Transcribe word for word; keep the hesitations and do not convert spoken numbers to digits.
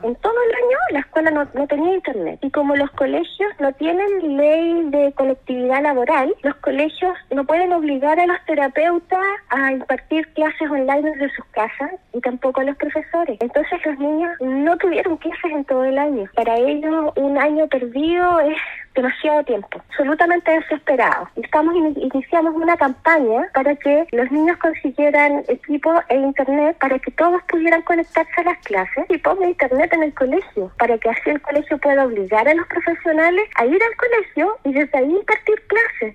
En todo el año la escuela no, no tenía internet. Y como los colegios no tienen ley de colectividad laboral, los colegios no pueden obligar a los terapeutas a impartir clases online desde sus casas y tampoco a los profesores. Entonces los niños no tuvieron clases en todo el año. Para ellos un año perdido es demasiado tiempo, absolutamente desesperado. Estamos in- iniciamos una campaña para que los niños consiguieran equipo e internet para que todos pudieran conectarse a las clases y ponga internet en el colegio, para que así el colegio pueda obligar a los profesionales a ir al colegio y desde ahí impartir clases.